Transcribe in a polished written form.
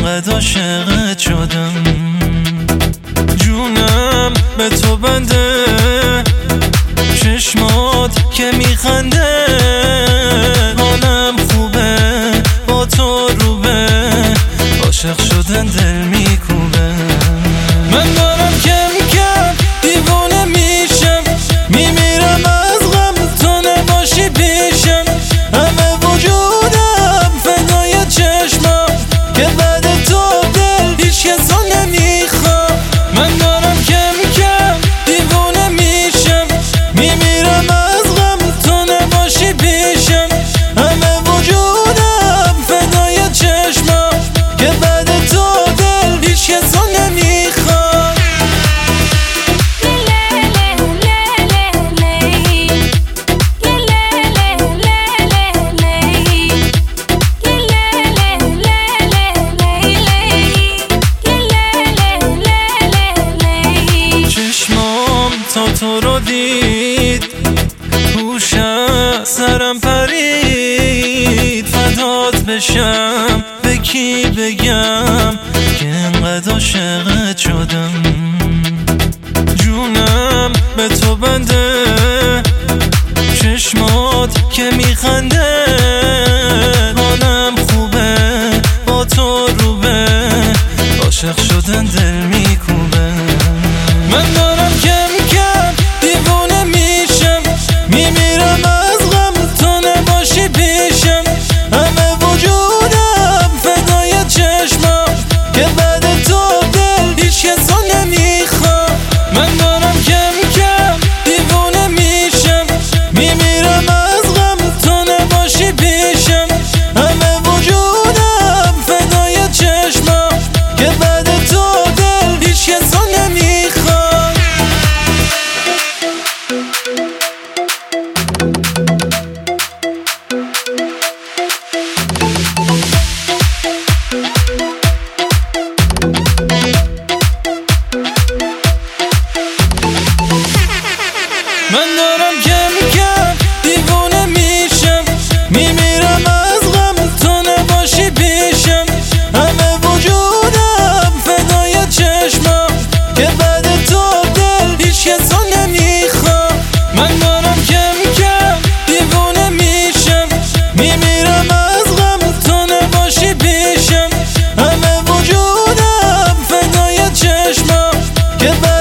انقدر عاشقت شدم، جونم به تو بنده، چشمات که میخنده، حالم خوبه با تو روبه، عاشق شدن دل میکوبه. من دارم کم کم دیوونه میشم، میمیرم از غم تو نباشی پیشم، همه وجودم فدای چشمم که بعد تو دل هیچ کس رو نمیخوام. من دارم کم کم دیوونه میشم، میمیرم از غم تو نباشی پیشم، همه وجودم فدای چشمم که بعد تو دل هیچ کس رو نمیخوام. تا تو رو دید گوشم سرم پرید، فدات بشم به کی بگم که انقدر عاشقت شدم، جونم به تو بنده، چشمات که میخنده، حالم خوبه با تو روبه، عاشق شدن دل میکوبه. من دارم کم کم دیوونه میشم، میمیرم از غم تو نباشی پیشم، همه وجودم فدای چشمم که بعد تو دل هیچ کس رو نمیخوام. من دارم کم کم دیوونه میشم، میمیرم از غم تو نباشی پیشم، همه وجودم فدای چشمم که بعد تو دل هیچ کس رو نمیخوام. من دارم کم کم دیوونه میشم، میمیرم از غم تو نباشی پیشم، همه وجودم فدای چشمم که بعد تو دل هیچ کس رو نمیخوام. من دارم کم کم دیوونه میشم، میمیرم از غم تو نباشی پیشم، همه وجودم فدای چشمم که